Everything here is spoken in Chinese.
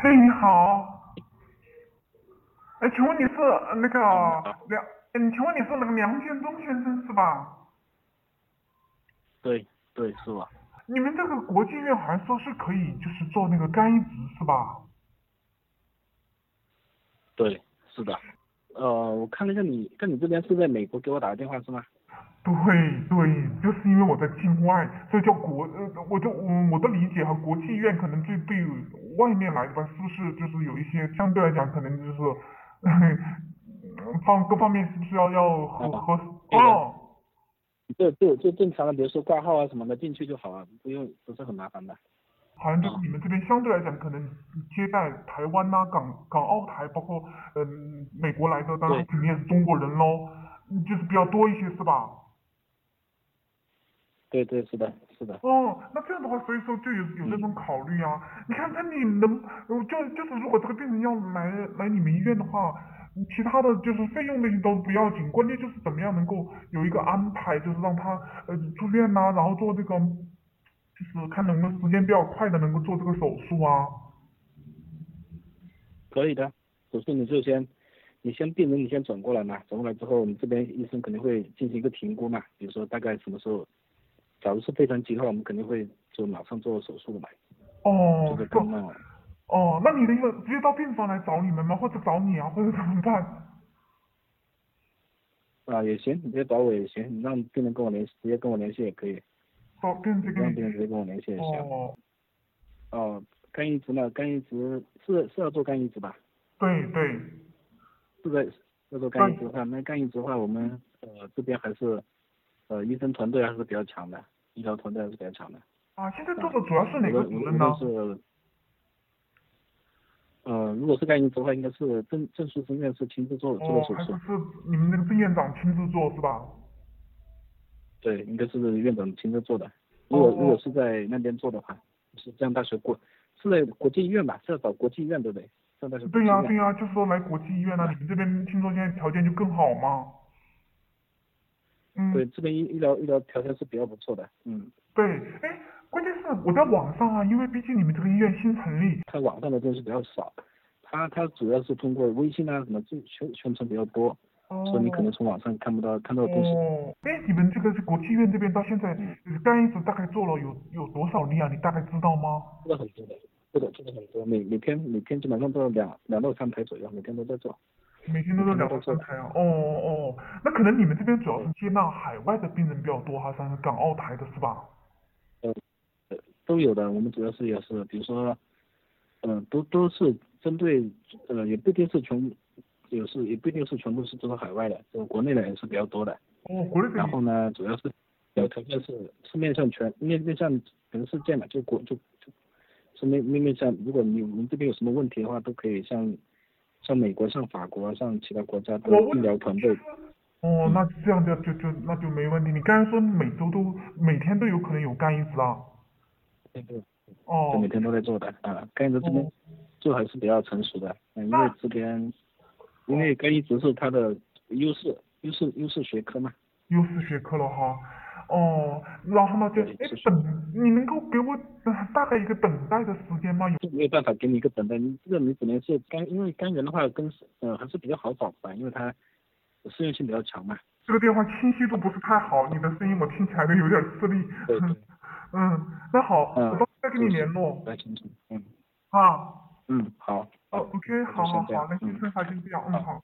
嘿，你好。哎，请问你是那个哦，你好。 梁？请问你是那个梁建忠先生是吧？ 对对，是我。 你们这个国际院好像说是可以，就是做那个干移植是吧？ 对，是的。我看了一下你这边是在美国给我打的电话是吗？ 对对，就是因为我在境外，所以叫我的理解和国际院可能对外面来的吧，是不是就是有一些相对来讲可能就是各方面是不是要啊，对的。 哦？ 就正常的，比如说挂号啊什么的进去就好了，不是很麻烦的。 好像就是啊， 你们这边相对来讲，可能接待台湾呐、港澳台，包括美国来的，当然对肯定也是中国人喽，就是比较多一些，是吧？ 对对，是的是的。 哦，那这样的话，所以说就有这嗯， 种考虑啊。你看，那你能，就是如果这个病人要来你们医院的话，其他的就是费用那些都不要紧，关键就是怎么样能够有一个安排，就是让他住院呐、然后做这个，就是看能不能时间比较快的能够做这个手术啊。 可以的。手术你先病人你先转过来嘛，转过来之后，我们这边医生肯定会进行一个评估嘛，比如说大概什么时候，假如是非常急的话，我们肯定会就马上做手术的嘛，就哦， 是是看那。 哦，那你的意思直接到病房来找你们吗？或者找你啊，或者怎么办？ 也行，你直接找我也行，你让病人跟我联系，直接跟我联系也可以。 找病人直接跟你。 你让病人直接跟我联系也行。 哦， 哦，肝移植呢？肝移植是要做肝移植吧？ 对对是在要做肝移植的对话，那肝移植的话，我们这边还是医生团队还是比较强的，医疗团队还是比较强的。 啊，现在做啊， 的主要是哪个主任呢？ 无论是如果是肝移植的话，应该是郑树森院士亲自做的哦， 手术。 是你们那个郑院长亲自做是吧？ 对，应该是院长亲自做的。如果哦， 是在那边做的话，是这样大学是在国际医院吧？是要找国际医院对不对？上大学国对际医院呀对呀，就是说来国际医院啊，你是吧？ 们这边听说现在条件就更好嘛。嗯， 对，这边医疗条件是比较不错的。嗯， 对，哎，关键是我在网上啊，因为毕竟你们这个医院新成立。 它网上的东西比较少，它主要是通过微信啊什么这宣传比较多，所以你可能哦从网上看到的东西。 哦，哎，你们这个是国际院这边到现在嗯， 干一直大概做了有多少例啊？你大概知道吗？ 做的很多的，做的很多，每天基本上都有2到3台左右，每天都在做，每每天都是两天都在做的。 到三台啊？哦哦，那可能你们这边主要是对， 接纳海外的病人比较多哈，像是港澳台的是吧？ 呃，都有的。我们主要是也是，比如说，都是针对，也不一定是也不一定是全部是都是海外的，就国内的也是比较多的。 哦，国内的也。 然后呢，主要是有条件是面向全世界嘛，就是面向，如果我们这边有什么问题的话，都可以像美国、像法国、像其他国家的医我问， 疗团队。 哦， 嗯， 那这样那就没问题。你刚才说每天都有可能有干一次啊？ 对对，就每哦天都在做的啊。甘蔗这边哦， 做还是比较成熟的。因为那这边因哦为肝移植是它的优势学科嘛。 又是学科了哈。哦，然后呢就对，是学科。 你能够给我大概一个等待的时间吗？ 就没有办法给你一个等待，你只能是因为肝源的话还是比较好找吧，因为它适应性比较强嘛。 这个电话清晰度不是太好，你的声音我听起来都有点吃力。 对对。 嗯，那好，我到时候再跟你是联络不太清楚。嗯啊。 嗯，好哦好， ，OK， 那就先这样。 好好好，那先嗯， 生还先这样， 好。 好。